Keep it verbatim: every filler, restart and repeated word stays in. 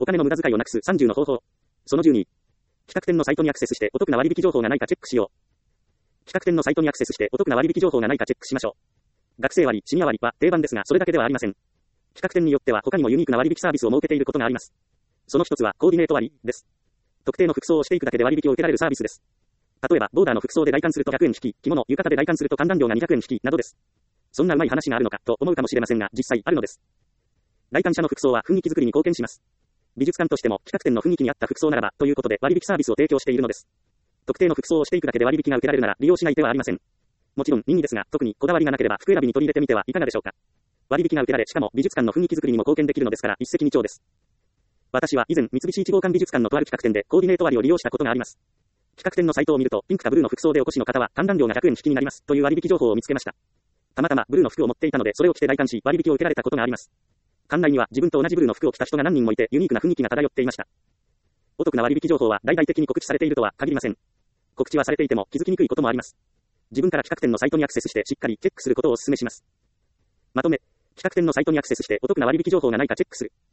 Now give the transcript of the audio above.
お金の無駄遣いをなくすさんじゅうの方法。そのじゅうに。企画展のサイトにアクセスしてお得な割引情報がないかチェックしよう。企画展のサイトにアクセスしてお得な割引情報がないかチェックしましょう。学生割、シニア割は定番ですが、それだけではありません。企画展によっては他にもユニークな割引サービスを設けていることがあります。その一つはコーディネート割です。特定の服装をしていくだけで割引を受けられるサービスです。例えば、ボーダーの服装で代官するとひゃくえん引き、着物、浴衣で代官すると観覧料がにひゃくえん引き、などです。そんなうまい話があるのか、と思うかもしれませんが、実際あるのです。代官者の服装は雰囲気作りに貢献します。美術館としても企画展の雰囲気に合った服装ならば、ということで割引サービスを提供しているのです。特定の服装をしていくだけで割引が受けられるなら利用しない手はありません。もちろん任意ですが、特にこだわりがなければ服選びに取り入れてみてはいかがでしょうか。割引が受けられ、しかも美術館の雰囲気作りにも貢献できるのですから一石二鳥です。私は以前三菱一号館美術館のとある企画展でコーディネート割を利用したことがあります。企画展のサイトを見ると、ピンクかブルーの服装でお越しの方は観覧料がひゃくえん引きになりますという割引情報を見つけました。たまたまブルーの服を持っていたので、それを着て代官し割引を受けられたことがあります。館内には自分と同じブルーの服を着た人が何人もいて、ユニークな雰囲気が漂っていました。お得な割引情報は大々的に告知されているとは限りません。告知はされていても気づきにくいこともあります。自分から企画展のサイトにアクセスしてしっかりチェックすることをお勧めします。まとめ、企画展のサイトにアクセスしてお得な割引情報がないかチェックする。